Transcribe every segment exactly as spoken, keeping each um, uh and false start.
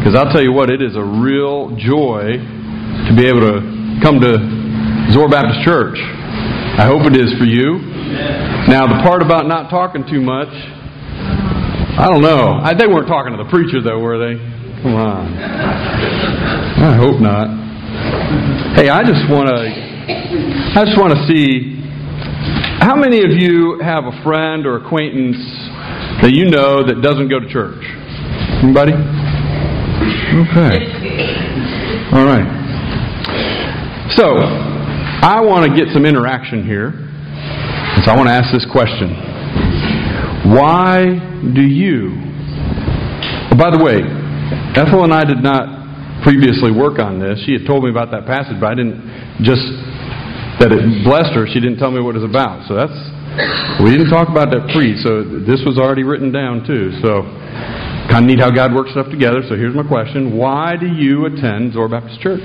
Because I'll tell you what, it is a real joy to be able to come to Zoar Baptist Church. I hope it is for you. Now, the part about not talking too much, I don't know. I, they weren't talking to the preacher, though, were they? Come on. I hope not. Hey, I just want to. I just want to see. How many of you have a friend or acquaintance that you know that doesn't go to church? Anybody? Okay. All right. So, I want to get some interaction here. So I want to ask this question. Why do you... Oh, by the way, Ethel and I did not previously work on this. She had told me about that passage, but I didn't just... that it blessed her. She didn't tell me what it was about. So that's... we didn't talk about that pre, so this was already written down too. So, kind of neat how God works stuff together. So here's my question. Why do you attend Zoar Baptist Church?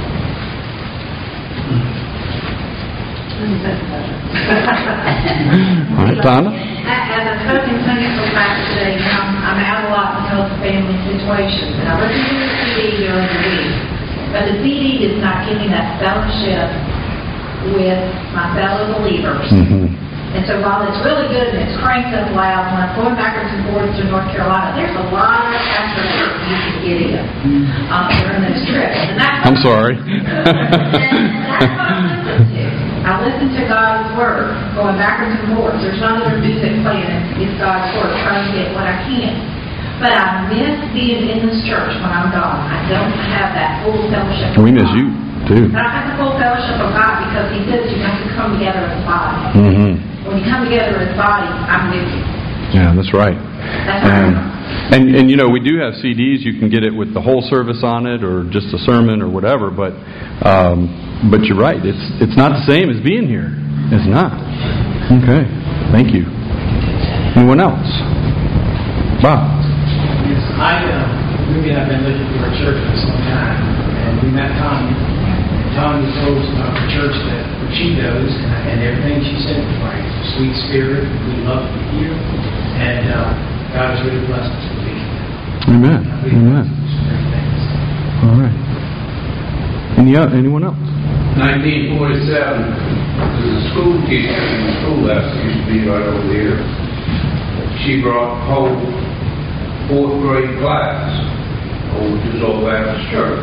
All right, Donna? As a coaching Sunday school class today, I'm, I'm out a lot because of family situations. And I listen to the C D during the week. But the C D is not giving that fellowship with my fellow believers. Mm-hmm. And so while it's really good and it's cranked up loud, when I'm going backwards and forwards to North Carolina, there's a lot of afterwork you can get in um, during those trips. And that's I'm sorry. and that's what I listen to. I listen to God's Word, going backwards and forwards. There's no other music playing. It's God's Word, trying to get what I can. But I miss being in this church when I'm gone. I don't have that full fellowship. We miss you, too. But I have the full fellowship of God because He says you have to come together as a body. Mm-hmm. When you come together as a body, I'm with you. Yeah, that's right. That's and, right. and, and, you know, we do have C Ds. You can get it with the whole service on it or just a sermon or whatever. But um, but you're right. It's it's not the same as being here. It's not. Okay. Thank you. Anyone else? Bob? Yes, I, uh, Ruby and I have been looking for a church for some time. And we met Tanya. And Tanya told us about the church that she goes. And, and everything she said was right. Sweet spirit. We love to hear. And uh, God has really blessed us with it. Amen. Amen. All right. Any, anyone else? nineteen forty-seven, there's a school teacher in the school lesson used to be right over here. She brought the whole fourth grade class over to Zoar Baptist Church.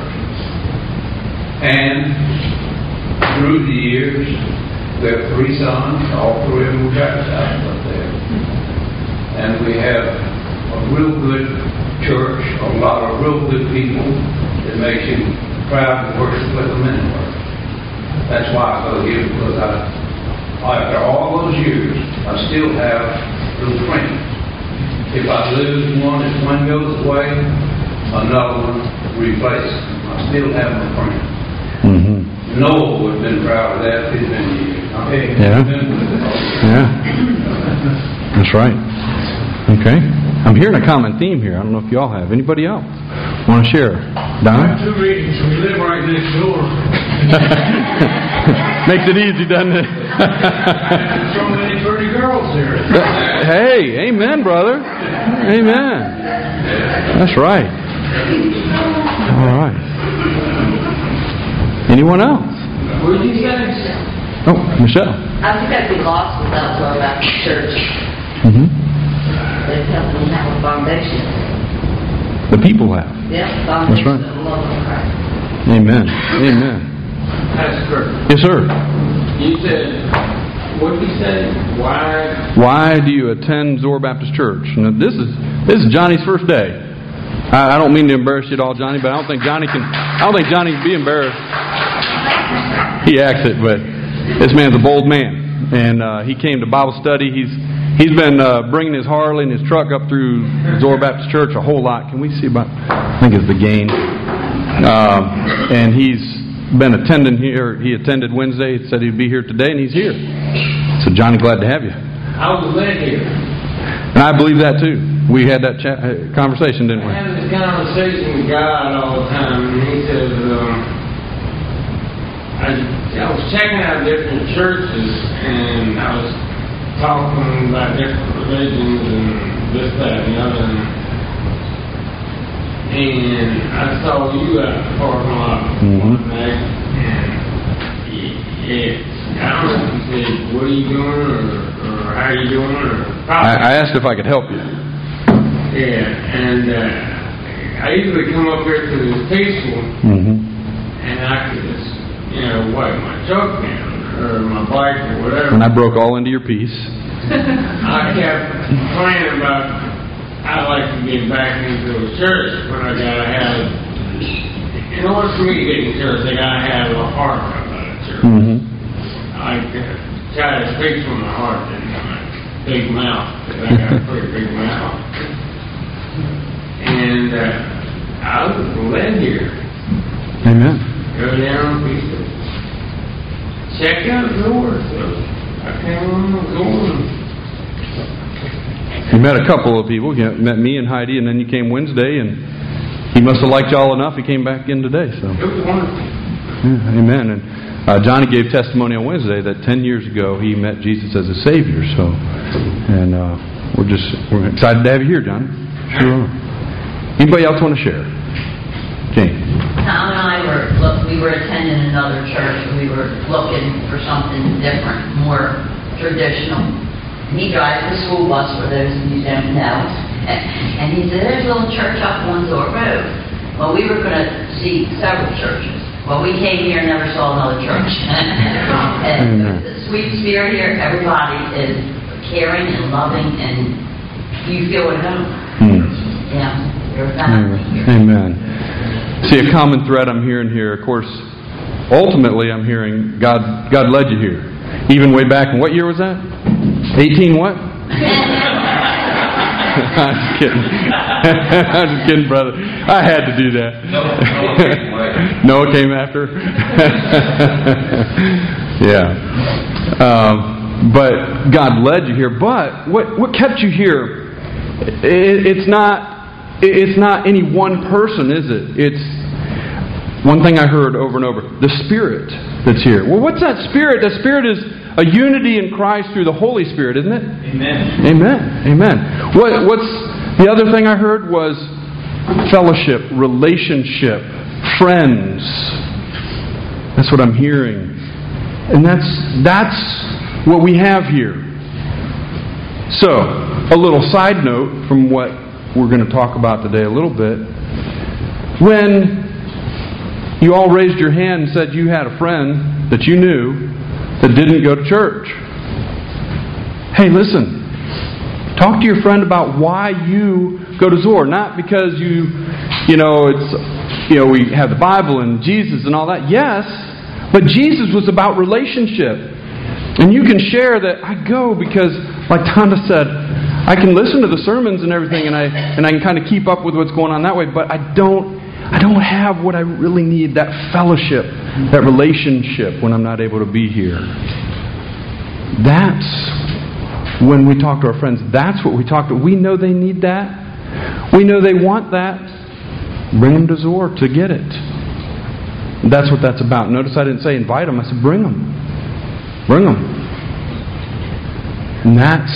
And through the years, we have three sons, all three of them were baptized up there. And we have a real good church, a lot of real good people that makes you proud to worship with them anyway. That's why I go here, because I, after all those years, I still have those friends. If I lose one, if one goes away, another one replaces them. I still have my friends. Mm-hmm. Noah would have been proud of that. He's been here. Okay. Yeah. Yeah. That's right. Okay. I'm hearing a common theme here. I don't know if you all have. Anybody else want to share? Don? I have two readings. We live right next door. Makes it easy, doesn't it? So many pretty girls here. Hey, amen, brother. Amen. That's right. All right. Anyone else? What did you say? Oh, Michelle. I think I'd be lost without Zoar Baptist Church. Mm-hmm. They've helped me have a foundation. The people have. Yeah, foundation right. of love of Christ. Amen. Amen. Pastor, Yes, sir. you said, what did you say? Why? Why do you attend Zoar Baptist Church? Now, this is this is Johnny's first day. I, I don't mean to embarrass you at all, Johnny, but I don't think Johnny can. I don't think Johnny can be embarrassed. He acts it, but this man's a bold man, and uh, he came to Bible study. He's he's been uh, bringing his Harley and his truck up through Zoar Baptist Church a whole lot. Can we see about? I think it's the gain. Um, and he's been attending here. He attended Wednesday. He said he'd be here today, and he's here. So, Johnny, glad to have you. I was led here. And I believe that too. We had that chat, uh, conversation, didn't we? I have this conversation with God all the time, and He says, um, I, I was checking out different churches, and I was talking about different religions and this, that, and the other. And and I saw you at the parking lot Mhm. one night, and it, I don't know if you said, what are you doing, or, or how you doing, or I, I asked if I could help you. yeah, and uh, I usually come up here to this tasteful, Mm-hmm. and I could just, you know, wipe my truck down, or my bike, or whatever. And I broke all into your piece. I kept praying about, I'd like to get back into a church, but I gotta have, in order for me to get in church, I gotta have a heart about a church. Mm-hmm. I uh, try to speak from my heart and my big mouth, because I got a pretty big mouth. And uh, I was led here. Amen. Go down, we said, check out the door. So I came on the door. You met a couple of people. You met me and Heidi, and then you came Wednesday, and he must have liked y'all enough. He came back in today. So, It was wonderful. yeah, amen. And uh, Johnny gave testimony on Wednesday that ten years ago he met Jesus as a Savior. So, and uh, we're just we're excited to have you here, Johnny. Sure. Are. Anybody else want to share? Jane. Tom and I were, look, we were attending another church, and we were looking for something different, more traditional. And he drives the school bus, for those of you who don't know. And he said, there's a little church up Windsor Road. Well, we were going to see several churches. Well, we came here and never saw another church. And the sweet spirit here, everybody is caring and loving, and you feel at home. Hmm. Yeah, you're a family here. Amen. See, a common thread I'm hearing here, of course, ultimately I'm hearing God God led you here. Even way back in, what year was that? eighteen what? I'm just kidding. I'm just kidding, brother. I had to do that. Noah came after. Yeah. Um, but God led you here. But what what kept you here? It, it's not. It's not any one person, is it? It's one thing I heard over and over. The Spirit that's here. Well, what's that Spirit? The Spirit is a unity in Christ through the Holy Spirit, isn't it? Amen. Amen. Amen. What, what's the other thing I heard was fellowship, relationship, friends. That's what I'm hearing. And that's that's what we have here. So, a little side note from what we're going to talk about today a little bit. When you all raised your hand and said you had a friend that you knew that didn't go to church. Hey, listen. Talk to your friend about why you go to Zoar. Not because you, you know, it's, you know, we have the Bible and Jesus and all that. Yes, but Jesus was about relationship. And you can share that I go because, like Tonda said, I can listen to the sermons and everything, and I and I can kind of keep up with what's going on that way. But I don't, I don't have what I really need, that fellowship, that relationship when I'm not able to be here. That's when we talk to our friends. That's what we talk to. We know they need that. We know they want that. Bring them to Zoar to get it. That's what that's about. Notice I didn't say invite them. I said bring them. Bring them. And that's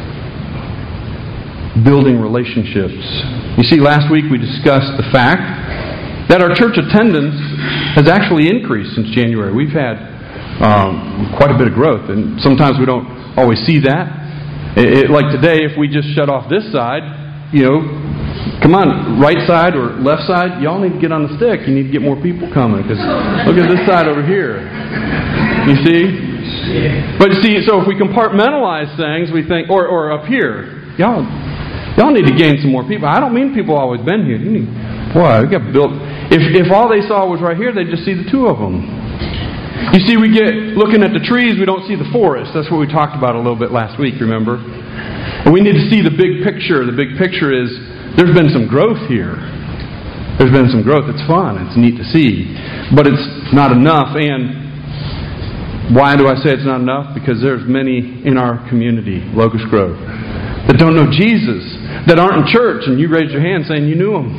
building relationships. You see, last week we discussed the fact that our church attendance has actually increased since January. We've had um, quite a bit of growth, and sometimes we don't always see that. It, it, like today, if we just shut off this side, you know, come on, right side or left side, y'all need to get on the stick. You need to get more people coming, because look at this side over here. You see? But see, so if we compartmentalize things, we think, or or up here, y'all, y'all need to gain some more people. I don't mean people always been here. You need, boy, we got built. If if all they saw was right here, they'd just see the two of them. You see, we get looking at the trees, we don't see the forest. That's what we talked about a little bit last week. Remember? And we need to see the big picture. The big picture is there's been some growth here. There's been some growth. It's fun. It's neat to see, but it's not enough. And why do I say it's not enough? Because there's many in our community, Locust Grove, that don't know Jesus, that aren't in church, and you raised your hand saying you knew Him.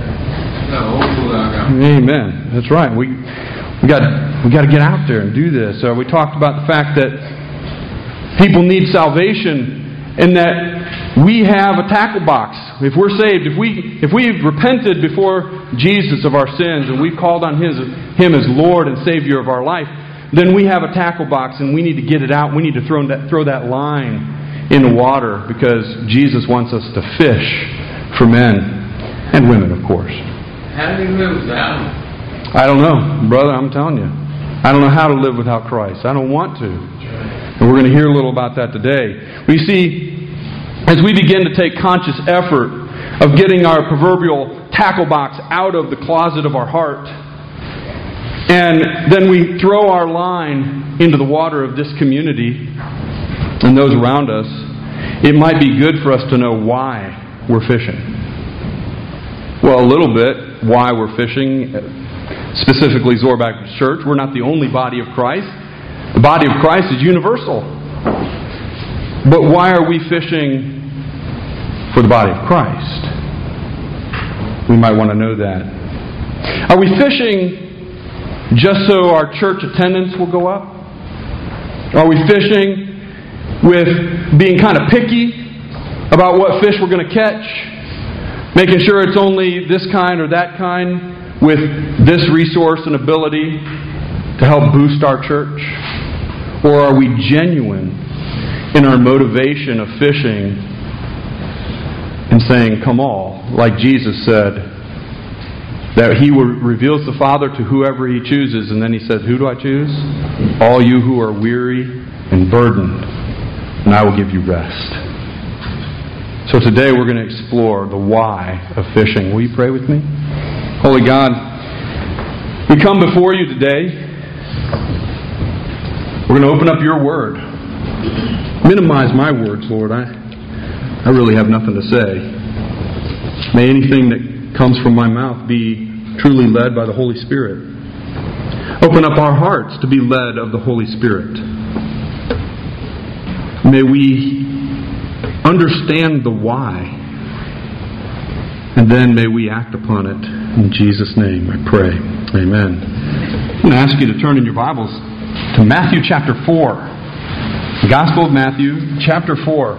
Amen. That's right. We we got we got to get out there and do this. So we talked about the fact that people need salvation, and that we have a tackle box. If we're saved, if we if we've repented before Jesus of our sins and we've called on His Him as Lord and Savior of our life, then we have a tackle box and we need to get it out. We need to throw that throw that line in the water because Jesus wants us to fish for men and women, of course. How do you live without Him? I don't know, brother. I'm telling you, I don't know how to live without Christ. I don't want to, and we're going to hear a little about that today. We see. As we begin to take conscious effort of getting our proverbial tackle box out of the closet of our heart, and then we throw our line into the water of this community and those around us, it might be good for us to know why we're fishing. Well, a little bit why we're fishing, specifically Zoar Baptist Church. We're not the only body of Christ. The body of Christ is universal. But why are we fishing for the body of Christ? We might want to know that. Are we fishing just so our church attendance will go up? Are we fishing with being kind of picky about what fish we're going to catch? Making sure it's only this kind or that kind with this resource and ability to help boost our church? Or are we genuine in our motivation of fishing and saying, come all, like Jesus said, that He reveals the Father to whoever He chooses, and then He said, who do I choose? All you who are weary and burdened, and I will give you rest. So today we're going to explore the why of fishing. Will you pray with me? Holy God, we come before You today. We're going to open up Your Word. Minimize my words, Lord. I, I really have nothing to say. May anything that comes from my mouth be truly led by the Holy Spirit. Open up our hearts to be led of the Holy Spirit. May we understand the why, and then may we act upon it. In Jesus' name I pray. Amen. I'm going to ask you to turn in your Bibles to Matthew chapter four. The Gospel of Matthew, chapter four.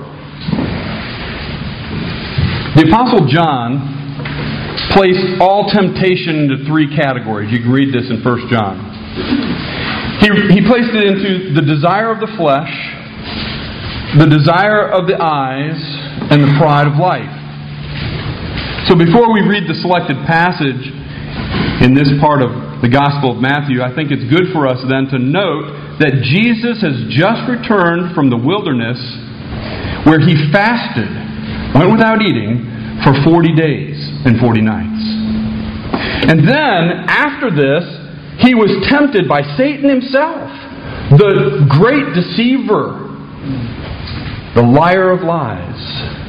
The Apostle John placed all temptation into three categories. You can read this in First John. He, he placed it into the desire of the flesh, the desire of the eyes, and the pride of life. So before we read the selected passage in this part of the Gospel of Matthew, I think it's good for us then to note that Jesus has just returned from the wilderness where He fasted, went without eating, for forty days and forty nights. And then, after this, He was tempted by Satan himself, the great deceiver, the liar of lies.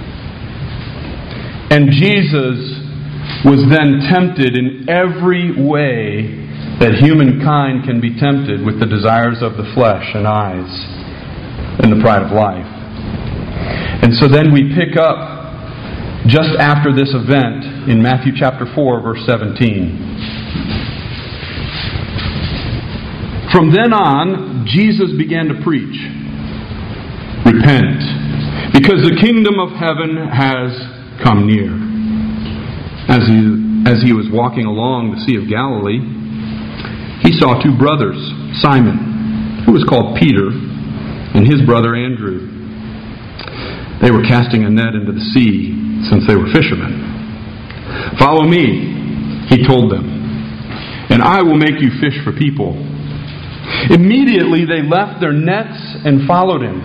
And Jesus was then tempted in every way that humankind can be tempted with the desires of the flesh and eyes and the pride of life. And so then we pick up just after this event in Matthew chapter four, verse seventeen. From then on, Jesus began to preach, repent, because the kingdom of heaven has come near. As he, as he was walking along the Sea of Galilee, He saw two brothers, Simon, who was called Peter, and his brother Andrew. They were casting a net into the sea, since they were fishermen. Follow me, He told them, and I will make you fish for people. Immediately they left their nets and followed Him.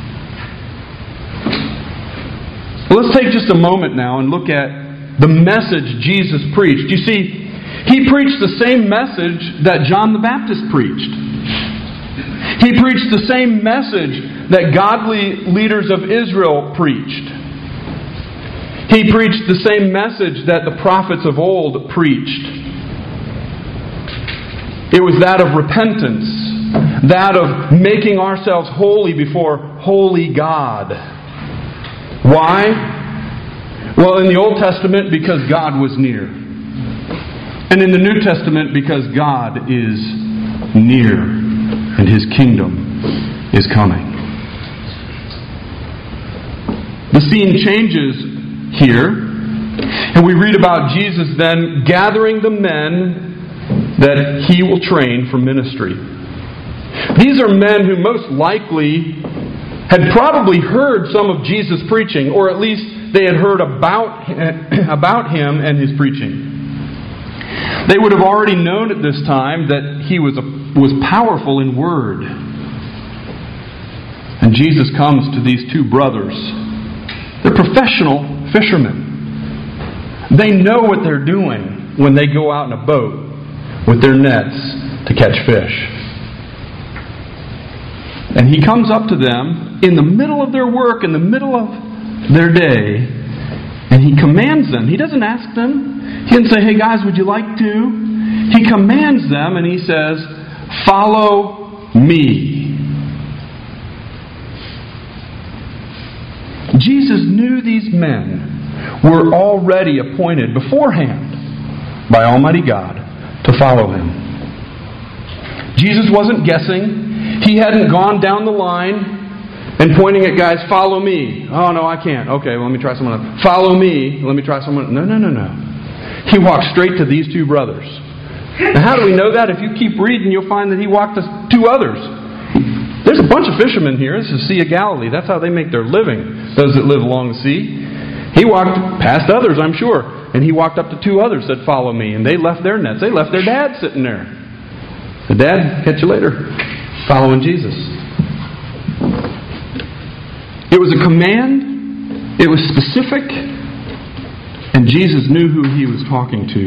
Well, let's take just a moment now and look at the message Jesus preached. You see, He preached the same message that John the Baptist preached. He preached the same message that godly leaders of Israel preached. He preached the same message that the prophets of old preached. It was that of repentance, that of making ourselves holy before holy God. Why? Well, in the Old Testament, because God was near. And in the New Testament, because God is near and His kingdom is coming. The scene changes here, and we read about Jesus then gathering the men that He will train for ministry. These are men who most likely had probably heard some of Jesus' preaching, or at least they had heard about, about Him and His preaching. They would have already known at this time that He was, a, was powerful in word. And Jesus comes to these two brothers. They're professional fishermen. They know what they're doing when they go out in a boat with their nets to catch fish. And He comes up to them in the middle of their work, in the middle of their day, and He commands them. He doesn't ask them. He didn't say, hey guys, would you like to? He commands them and He says, follow me. Jesus knew these men were already appointed beforehand by Almighty God to follow Him. Jesus wasn't guessing. He hadn't gone down the line and pointing at guys, follow me. Oh, no, I can't. Okay, well, let me try someone else. Follow me. Let me try someone. No, no, no, no. He walked straight to these two brothers. Now, how do we know that? If you keep reading, you'll find that He walked to two others. There's a bunch of fishermen here. This is the Sea of Galilee. That's how they make their living, those that live along the sea. He walked past others, I'm sure. And He walked up to two others that follow me. And they left their nets. They left their dad sitting there. The dad, catch you later. Following Jesus. It was a command. It was specific. And Jesus knew who He was talking to.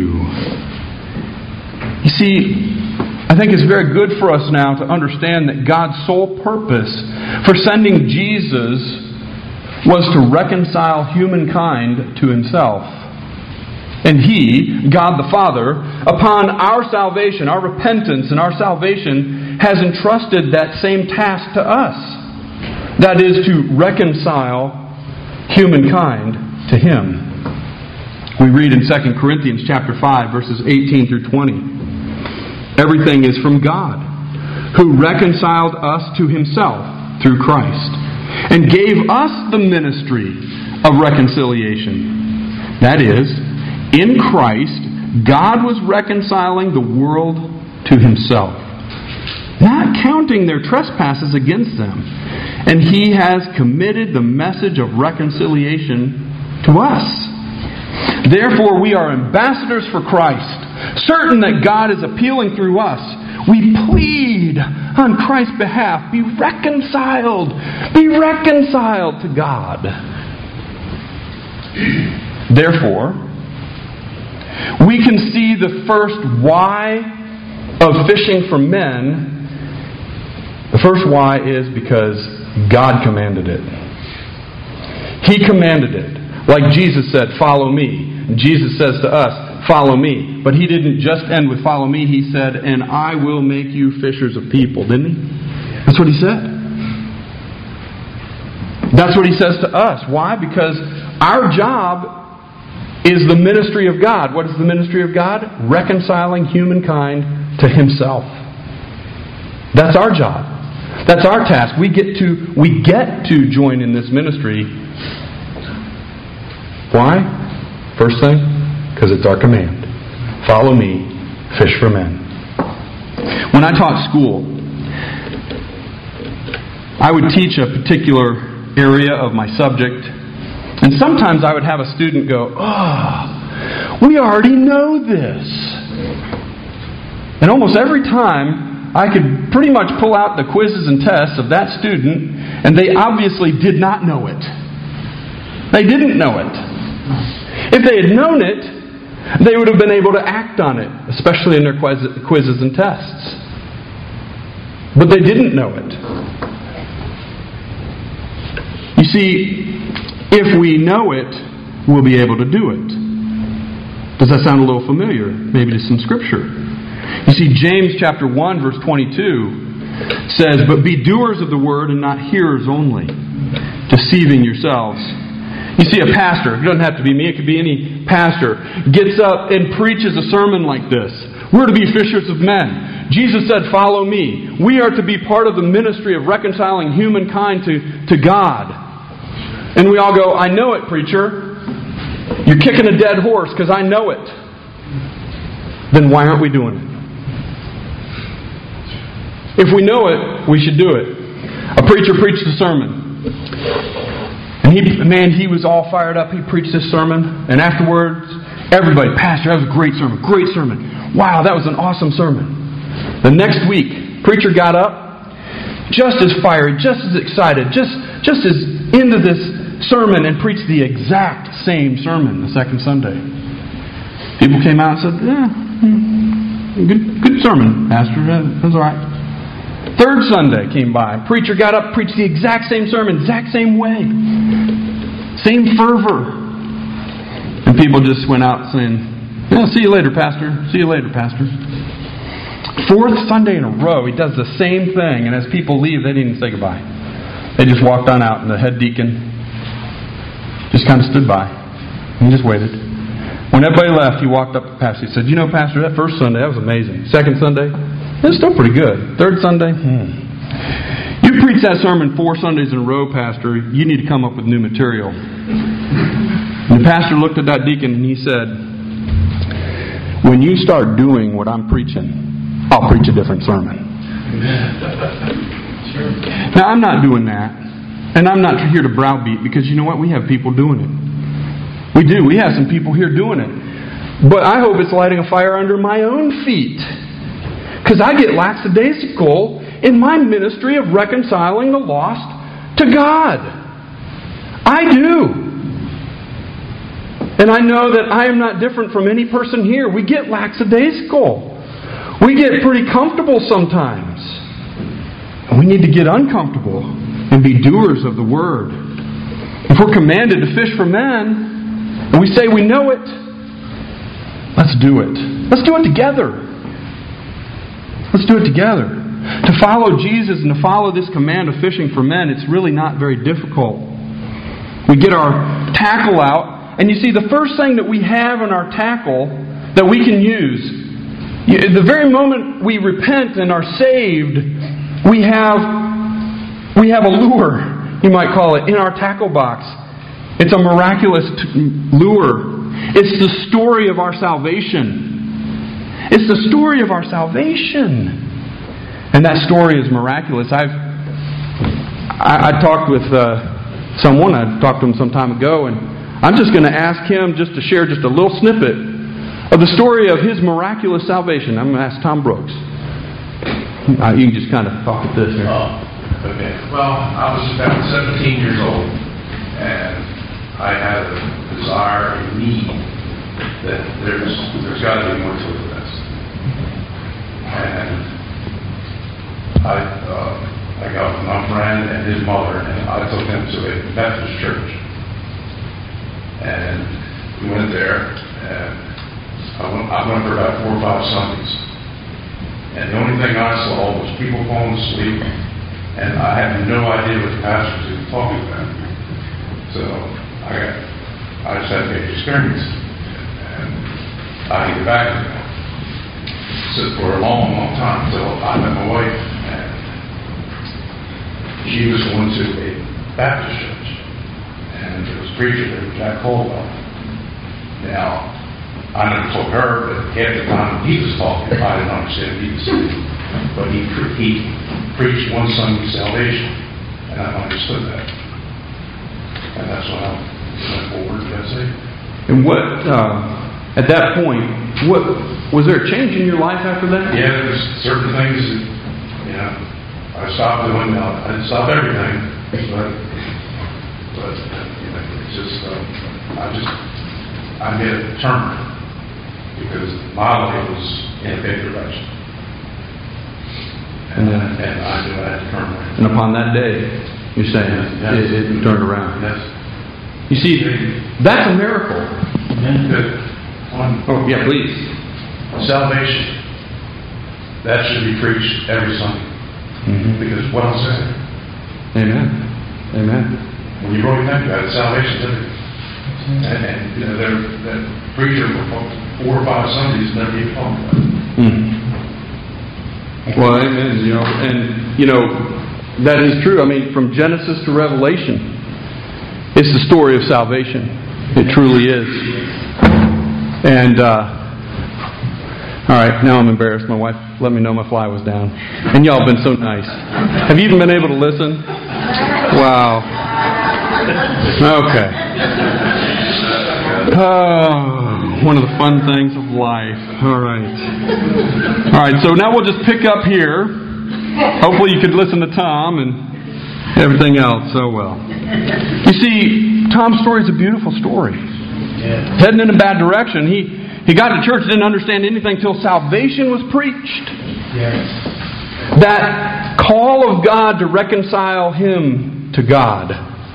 You see, I think it's very good for us now to understand that God's sole purpose for sending Jesus was to reconcile humankind to Himself. And He, God the Father, upon our salvation, our repentance and our salvation, has entrusted that same task to us. That is to reconcile humankind to Him. We read in Second Corinthians chapter five, verses eighteen through twenty. Everything is from God, who reconciled us to Himself through Christ, and gave us the ministry of reconciliation. That is, in Christ, God was reconciling the world to Himself, not counting their trespasses against them. And He has committed the message of reconciliation to us. Therefore, we are ambassadors for Christ, certain that God is appealing through us. We plead on Christ's behalf, be reconciled, be reconciled to God. Therefore, we can see the first why of fishing for men. The first why is because God commanded it. He commanded it. Like Jesus said, follow me. And Jesus says to us, follow me. But He didn't just end with follow me. He said, and I will make you fishers of people. Didn't He? That's what He said. That's what He says to us. Why? Because our job is the ministry of God. What is the ministry of God? Reconciling humankind to Himself. That's our job. That's our task. We get to we get to join in this ministry. Why? First thing, because it's our command. Follow me, fish for men. When I taught school, I would teach a particular area of my subject, and sometimes I would have a student go, oh, we already know this. And almost every time, I could pretty much pull out the quizzes and tests of that student, and they obviously did not know it. They didn't know it. If they had known it, they would have been able to act on it, especially in their quizzes and tests. But they didn't know it. You see, if we know it, we'll be able to do it. Does that sound a little familiar? Maybe to some scripture. You see, James chapter one, verse twenty-two says, but be doers of the word and not hearers only, deceiving yourselves. You see, a pastor, it doesn't have to be me, it could be any pastor, gets up and preaches a sermon like this. We're to be fishers of men. Jesus said, follow me. We are to be part of the ministry of reconciling humankind to, to God. And we all go, I know it, preacher. You're kicking a dead horse because I know it. Then why aren't we doing it? If we know it, we should do it. A preacher preached a sermon. And he, man, he was all fired up. He preached this sermon. And afterwards, everybody, Pastor, that was a great sermon. Great sermon. Wow, that was an awesome sermon. The next week, preacher got up, just as fiery, just as excited, just, just as into this sermon, and preached the exact same sermon the second Sunday. People came out and said, yeah, good, good sermon, Pastor. That was all right. Third Sunday came by. Preacher got up, preached the exact same sermon, exact same way. Same fervor. And people just went out saying, yeah, see you later, Pastor. See you later, Pastor. Fourth Sunday in a row, he does the same thing. And as people leave, they didn't even say goodbye. They just walked on out, and the head deacon just kind of stood by. And just waited. When everybody left, he walked up to the pastor. He said, you know, Pastor, that first Sunday, that was amazing. Second Sunday, it's still pretty good. Third Sunday, hmm. You preached that sermon four Sundays in a row, Pastor. You need to come up with new material. And the pastor looked at that deacon and he said, when you start doing what I'm preaching, I'll preach a different sermon. Now, I'm not doing that. And I'm not here to browbeat, because you know what? We have people doing it. We do. We have some people here doing it. But I hope it's lighting a fire under my own feet. Because I get lackadaisical in my ministry of reconciling the lost to God. I do. And I know that I am not different from any person here. We get lackadaisical. We get pretty comfortable sometimes. And we need to get uncomfortable and be doers of the Word. If we're commanded to fish for men, and we say we know it, let's do it. Let's do it together. Let's do it together. To follow Jesus and to follow this command of fishing for men, it's really not very difficult. We get our tackle out, and you see, the first thing that we have in our tackle that we can use, the very moment we repent and are saved, we have, we have a lure, you might call it, in our tackle box. It's a miraculous t- lure. It's the story of our salvation. It's the story of our salvation. And that story is miraculous. I've I, I talked with uh, someone, I talked to him some time ago, and I'm just going to ask him just to share just a little snippet of the story of his miraculous salvation. I'm going to ask Tom Brooks. Uh, you can just kind of talk at this here. Oh, okay. Well, I was about seventeen years old, and I had a desire, a need, that there's there's got to be more to it. And I, uh, I got with my friend and his mother, and I took them to a Methodist church. And we went there, and I went, I went for about four or five Sundays. And the only thing I saw was people falling asleep, and I had no idea what the pastors were talking about. So I got, I just had to get experience, and I get back to them. So for a long, long time until I met my wife, and she was going to a Baptist church, and there was a preacher there, Jack Caldwell. Now, I never told her, but at the time he was talking, I didn't understand what he was saying, but he he preached one Sunday salvation, and I understood that, and that's when I went forward. That's it. And what uh, at that point, what was there a change in your life after that? Yeah, there's certain things that, you know, I stopped doing. Now, I didn't stop everything, but, but you know, it's just, uh, I just, I made a turn because my life was in a big direction. And, then, and I knew I had to turn around. And upon that day, you're saying yes. it, it turned around. Yes. You see, that's a miracle. Good. On, oh, yeah, please. Salvation. That should be preached every Sunday. Mm-hmm. Because what I'm saying. Amen. Amen. When you really think about it, salvation is everything. And, and you know, there, that preacher for four or five Sundays never even talked about it. Mm. Well, amen. You know, and you know that is true. I mean, from Genesis to Revelation, It's the story of salvation. It truly is. And, uh, all right, now I'm embarrassed. My wife let me know my fly was down. And y'all have been so nice. Have you even been able to listen? Wow. Okay. Oh, one of the fun things of life. All right. All right, so now we'll just pick up here. Hopefully you could listen to Tom and everything else so well. You see, Tom's story is a beautiful story. Yeah. Heading in a bad direction. He he got to church, didn't understand anything till salvation was preached. Yes. That call of God to reconcile him to God.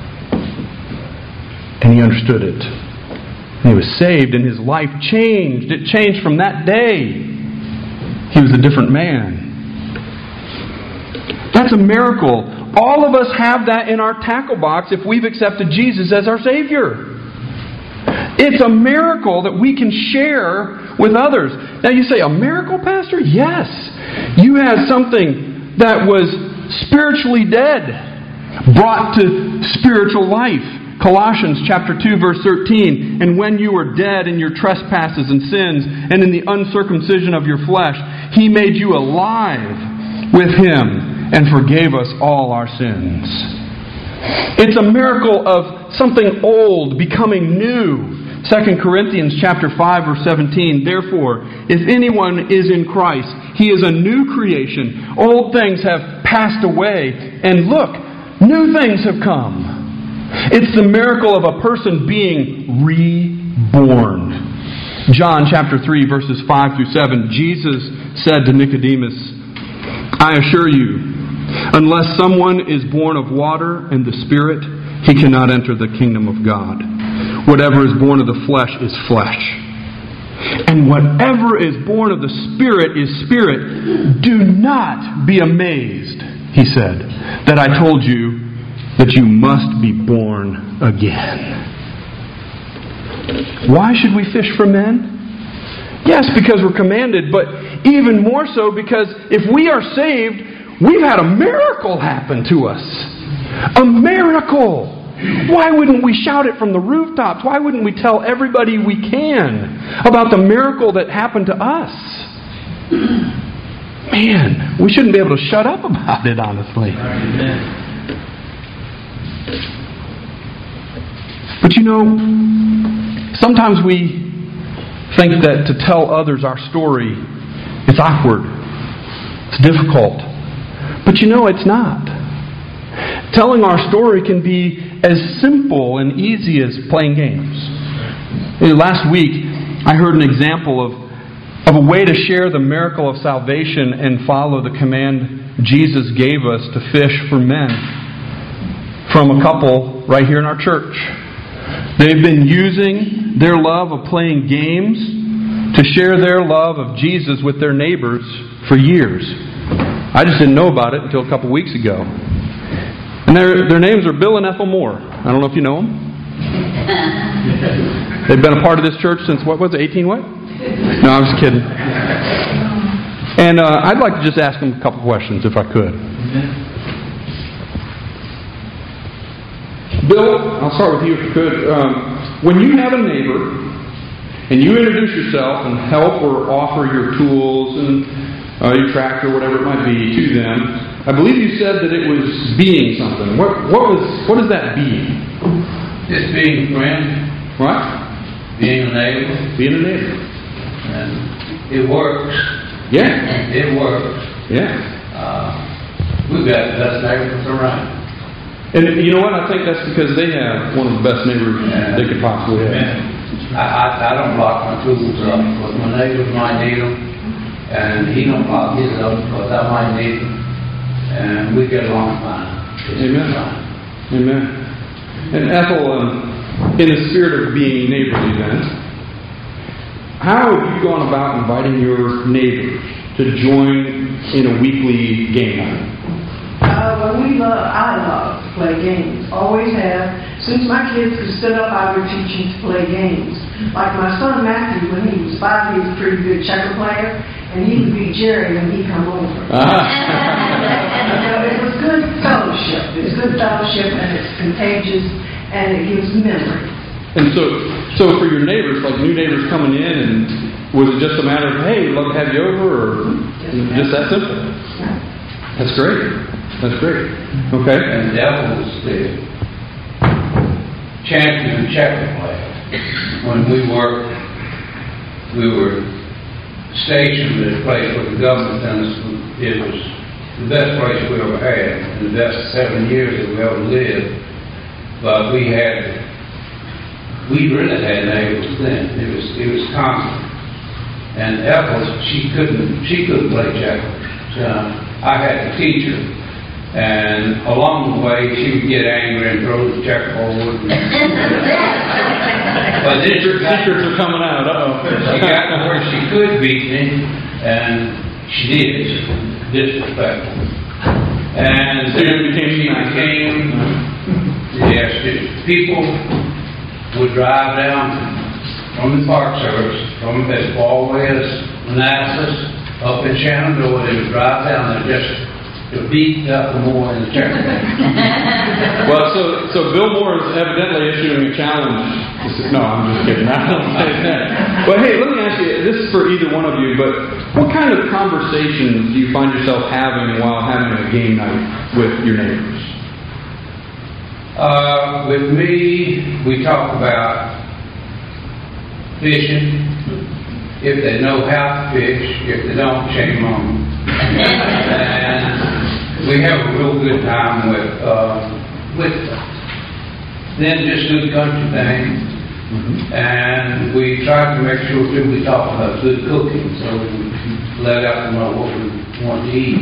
And he understood it. And he was saved and his life changed. It changed from that day. He was a different man. That's a miracle. All of us have that in our tackle box if we've accepted Jesus as our Savior. It's a miracle that we can share with others. Now you say, a miracle, Pastor? Yes. You had something that was spiritually dead, brought to spiritual life. Colossians chapter two verse thirteen, and when you were dead in your trespasses and sins, and in the uncircumcision of your flesh, He made you alive with Him, and forgave us all our sins. It's a miracle of something old becoming new. Second Corinthians chapter five verse seventeen, therefore, if anyone is in Christ, he is a new creation. Old things have passed away, and look, new things have come. It's the miracle of a person being reborn. John chapter three verses five through seven, Jesus said to Nicodemus, I assure you, unless someone is born of water and the Spirit, he cannot enter the kingdom of God. Whatever is born of the flesh is flesh. And whatever is born of the Spirit is spirit. Do not be amazed, he said, that I told you that you must be born again. Why should we fish for men? Yes, because we're commanded, but even more so because if we are saved, we've had a miracle happen to us. A miracle! Why wouldn't we shout it from the rooftops? Why wouldn't we tell everybody we can about the miracle that happened to us? Man, we shouldn't be able to shut up about it, honestly. But you know, sometimes we think that to tell others our story, it's awkward. It's difficult. But you know, it's not. Telling our story can be as simple and easy as playing games. Last week, I heard an example of, of a way to share the miracle of salvation and follow the command Jesus gave us to fish for men from a couple right here in our church. They've been using their love of playing games to share their love of Jesus with their neighbors for years. I just didn't know about it until a couple weeks ago. And their their names are Bill and Ethel Moore. I don't know if you know them. They've been a part of this church since, what was it, eighteen what? No, I'm just kidding. And uh, I'd like to just ask them a couple questions if I could. Bill, I'll start with you if you could. Um, when you have a neighbor and you introduce yourself and help or offer your tools and uh, your tractor, whatever it might be, to them, I believe you said that it was being something. What what was what is that being? Just being a friend. What? Being a neighbor. Being a neighbor. And it works. Yeah. It works. Yeah. Uh, we've got the best neighbors around. And you know what? I think that's because they have one of the best neighbors Yeah. they could possibly have. I, I, I don't lock my tools up because my neighbors might need them, and he don't lock his up because I might need them, and we get along fine. It's Amen. fine. Amen. And Ethel, um, in the spirit of being neighborly then, how have you gone about inviting your neighbors to join in a weekly game night? Uh, well, we love, I love to play games. Always have. Since my kids could sit up, I've been teaching to play games. Like my son Matthew, when he was five, he was a pretty good checker player, and he would beat Jerry when he come over. Ah. So it was good fellowship. It's good fellowship, and it's contagious. and it gives memory. And so, so for your neighbors, like new neighbors coming in, and was it just a matter of, hey, we'd love to have you over, or just that simple? That's great. That's great. Okay. And that was the champion checker player. When we worked, we were stationed at a place where the government done us. It was the best place we ever had, and the best seven years that we ever lived. But we had, we really had neighbors then. It was, it was constant. And Ethel, she couldn't, she couldn't play checkers. So I had to teach her. And along the way, she would get angry and throw the checkerboard. But then she got, secrets are coming out. Uh-oh. She got to where she could beat me, and she did. She was disrespectful. And So you became she became, yes, people would drive down from the Park Service, from as far away as Manassas, up in Shenandoah. They would drive down there just to beat up more in the church. Well, so so Bill Moore is evidently issuing a challenge. No, I'm just kidding. I don't say that. But hey, let me ask you, this is for either one of you, but what kind of conversations do you find yourself having while having a game night with your neighbors? Uh, with me, we talk about fishing. If they know how to fish, if they don't, shame on them. And we have a real good time with uh, with then just do the country thing. Mm-hmm. And we try to make sure too we talk about good cooking, so we let out know what we want to eat.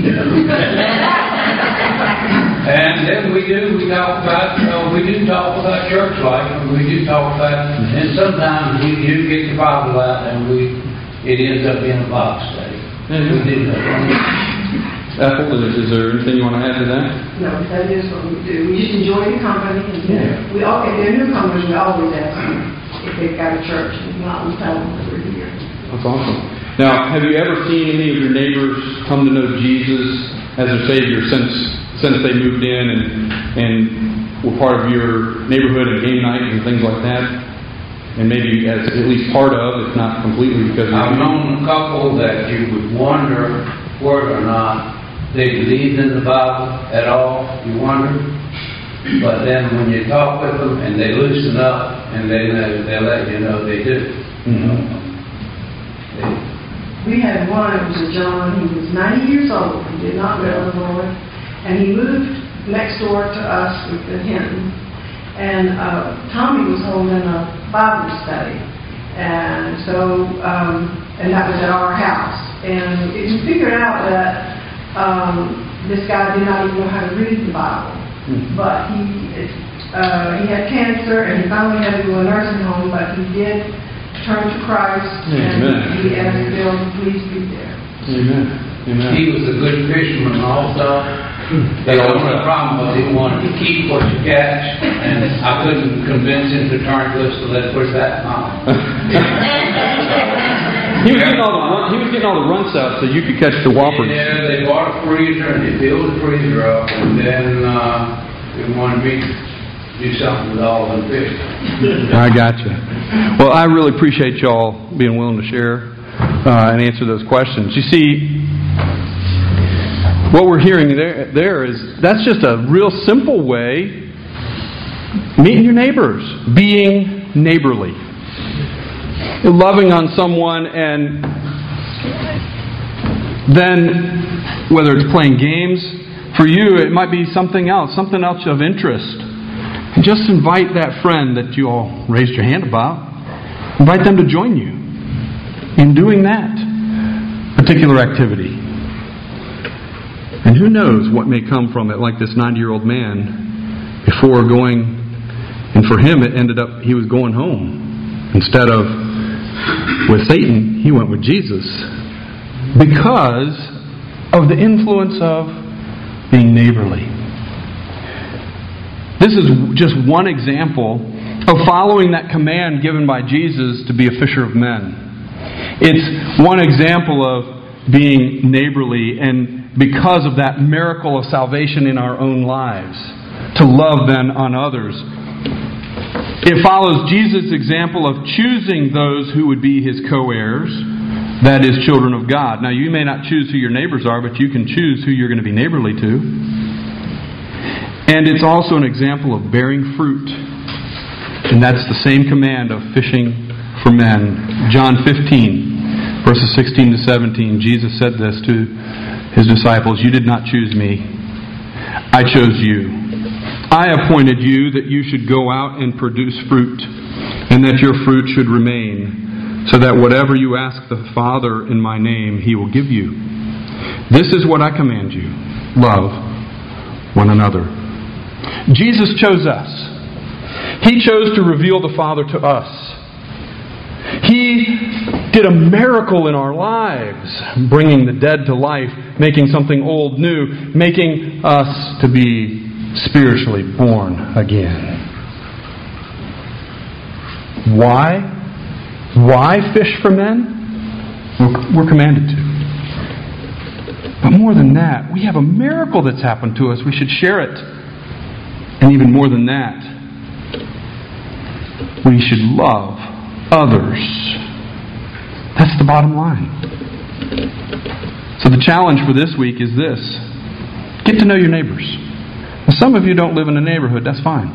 And then we do we talk about uh, we do talk about church life, and we do talk about, and sometimes we do get the Bible out, and we it ends up being a Bible study. Mm-hmm. We do that. Ethel, is, is there anything you want to add to that? No, that is what we do. We just enjoy the company, and Yeah. we all, if they're newcomers, we always ask them if they've got a church, and if not, we tell them that we're here. That's awesome. Now, have you ever seen any of your neighbors come to know Jesus as their Savior since since they moved in and and were part of your neighborhood and game night and things like that? And maybe as at least part of, if not completely, because I've known a couple that you would wonder whether or not they believed in the Bible at all. You wonder, but then when you talk with them and they loosen up and they they let you know they do. Mm-hmm. They, We had one, it was a John, he was ninety years old, he did not live in Illinois, and he moved next door to us in Hinton. And uh, Tommy was holding a Bible study, and so, um, and that was at our house. And we figured out that um, this guy did not even know how to read the Bible, mm-hmm. but he uh, he had cancer, and he finally had to go to a nursing home, but he did turn to Christ, Amen. and he asked Bill to please be there. Amen. Amen. he was a good fisherman also. The only problem was he wanted to keep what you catch, and I couldn't convince him to turn to us to let push that on. He was getting all the run, he was getting all the runts out so you could catch the whoppers. Yeah, they bought a freezer and they filled the freezer up, and then uh, they wanted me to do something with all the fish. I got you. Well, I really appreciate y'all being willing to share uh, and answer those questions. You see, what we're hearing there, there is that's just a real simple way meeting your neighbors, being neighborly, loving on someone, and then whether it's playing games, for you it might be something else, something else of interest. And just invite that friend that you all raised your hand about, invite them to join you in doing that particular activity. And who knows what may come from it, like this ninety-year-old man, before going, and for him it ended up, he was going home. Instead of with Satan, he went with Jesus. Because of the influence of being neighborly. This is just one example of following that command given by Jesus to be a fisher of men. It's one example of being neighborly, and because of that miracle of salvation in our own lives, to love then on others. It follows Jesus' example of choosing those who would be His co-heirs, that is, children of God. Now, you may not choose who your neighbors are, but you can choose who you're going to be neighborly to. And it's also an example of bearing fruit. And that's the same command of fishing for men. John fifteen, verses sixteen to seventeen, Jesus said this to His disciples, "You did not choose me. I chose you. I appointed you that you should go out and produce fruit, and that your fruit should remain, so that whatever you ask the Father in my name, He will give you. This is what I command you. Love one another." Jesus chose us. He chose to reveal the Father to us. He did a miracle in our lives, bringing the dead to life, making something old new, making us to be spiritually born again. Why? Why fish for men? We're, we're commanded to. But more than that, we have a miracle that's happened to us. We should share it. And even more than that, we should love others. That's the bottom line. So the challenge for this week is this. Get to know your neighbors. Now, some of you don't live in a neighborhood. That's fine.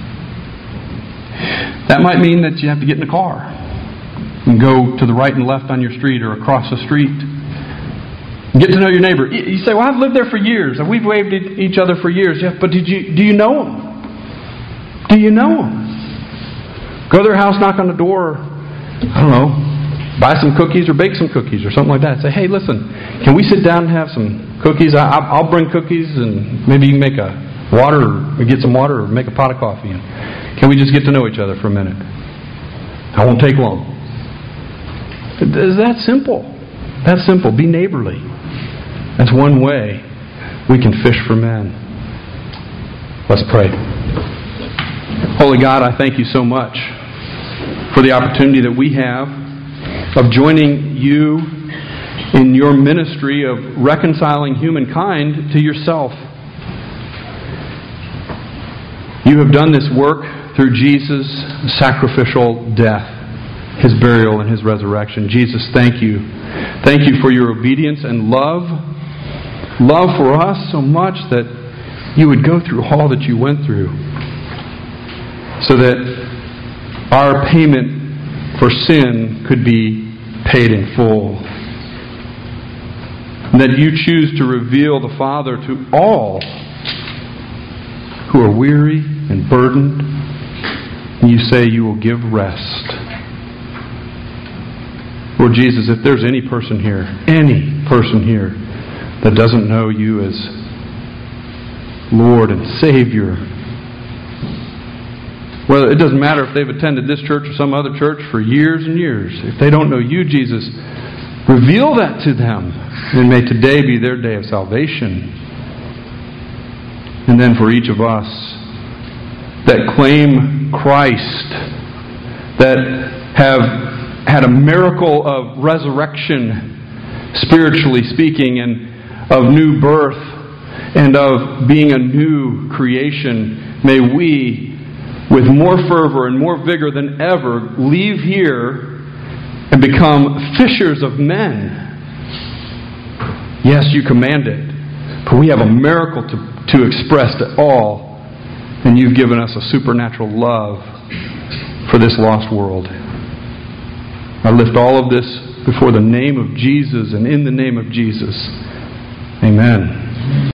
That might mean that you have to get in a car and go to the right and left on your street or across the street. Get to know your neighbor. You say, "Well, I've lived there for years. We've waved at each other for years." Yeah, but did you do you know them? Do you know them? Go to their house, knock on the door, I don't know, buy some cookies or bake some cookies or something like that. Say, "Hey, listen, can we sit down and have some cookies? I, I'll bring cookies and maybe you can make a water or get some water or make a pot of coffee. And can we just get to know each other for a minute? I won't take long." It's that simple. That's simple. Be neighborly. That's one way we can fish for men. Let's pray. Holy God, I thank you so much for the opportunity that we have of joining you in your ministry of reconciling humankind to yourself. You have done this work through Jesus' sacrificial death, His burial, and His resurrection. Jesus, thank you. Thank you for your obedience and love. Love for us so much that you would go through all that you went through, so that our payment for sin could be paid in full. And that you choose to reveal the Father to all who are weary and burdened. And you say you will give rest. Lord Jesus, if there's any person here, any person here that doesn't know you as Lord and Savior, well, it doesn't matter if they've attended this church or some other church for years and years. If they don't know you, Jesus, reveal that to them. And may today be their day of salvation. And then for each of us that claim Christ, that have had a miracle of resurrection, spiritually speaking, and of new birth, and of being a new creation, may we, with more fervor and more vigor than ever, leave here and become fishers of men. Yes, you command it, but we have a miracle to, to express to all, and you've given us a supernatural love for this lost world. I lift all of this before the name of Jesus and in the name of Jesus. Amen.